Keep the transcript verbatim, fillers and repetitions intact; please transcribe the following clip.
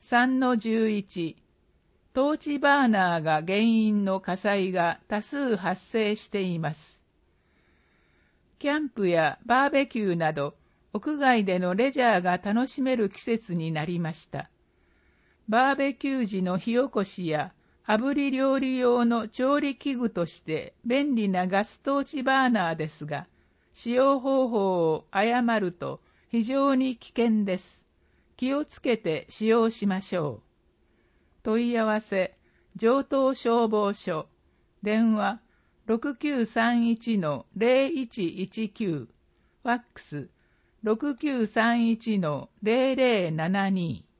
さんのじゅういち、トーチバーナーが原因の火災が多数発生しています。キャンプやバーベキューなど、屋外でのレジャーが楽しめる季節になりました。バーベキュー時の火起こしや、炙り料理用の調理器具として便利なガストーチバーナーですが、使用方法を誤ると非常に危険です。気をつけて使用しましょう。問い合わせ、城東消防署、電話 ろくきゅうさんいちのゼロいちいちきゅう、ファックス ろくきゅうさんいちのゼロゼロななに。